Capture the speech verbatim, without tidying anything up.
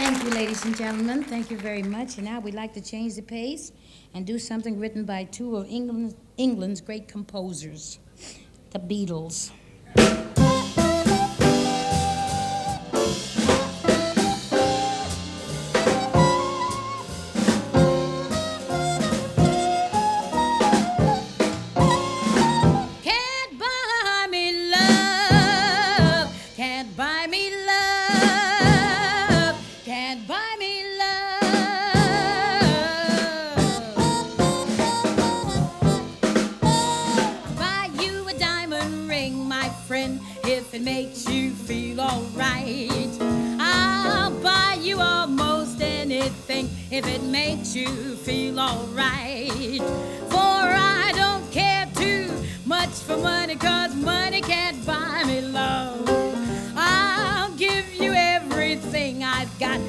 Thank you, ladies and gentlemen. Thank you very much. And now we'd like to change the pace and do something written by two of England, England's great composers, the Beatles. Can't buy me love, can't buy me love, can't buy me love. Buy you a diamond ring, my friend, if it makes you feel alright. I'll buy you almost anything if it makes you feel alright. For I don't care too much for money, 'cause money can't buy me love. I'll give you everything I've got